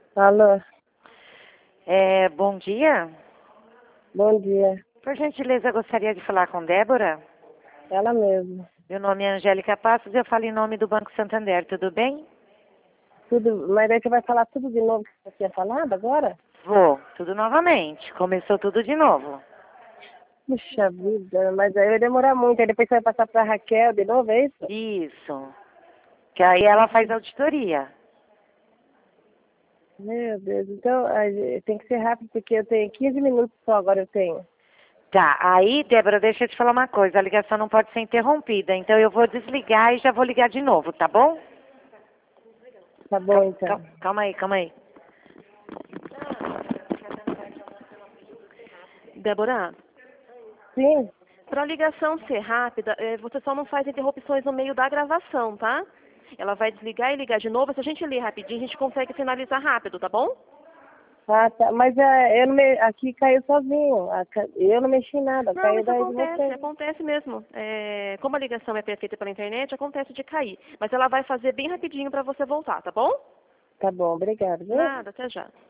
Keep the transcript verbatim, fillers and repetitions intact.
Alô, É, bom dia. bom dia. Por gentileza, gostaria de falar com Débora. Ela mesma. Meu nome é Angélica Passos e eu falo em nome do Banco Santander. Tudo bem? Tudo, mas daí você vai falar tudo de novo que você tinha falado agora? Vou. Tudo novamente. Começou tudo de novo. Puxa vida, mas aí vai demorar muito. Aí depois você vai passar pra Raquel de novo, é isso? Isso. Que aí ela faz auditoria. Meu Deus, então a gente- tem que ser rápido porque eu tenho quinze minutos só agora eu tenho. Tá. Aí, Débora, deixa eu te falar uma coisa. A ligação não pode ser interrompida. Então eu vou desligar e já vou ligar de novo, tá bom? Tá bom Calma, então. calma aí, calma aí. Débora, Sim, para a ligação ser rápida, eh, você só não faz interrupções no meio da gravação, tá? Ela vai desligar e ligar de novo. Se a gente ler rapidinho, a gente consegue finalizar rápido, tá bom? ah, tá. Mas é, eu não me, aqui caiu sozinho. A ca- Eu não mexi em nada, Não, caiu isso daí de acontece, você. acontece mesmo. Eh, como a ligação é perfeita pela internet, acontece de cair. Mas ela vai fazer bem rapidinho para você voltar, tá bom? Tá bom, obrigado, viu? Nada, até já.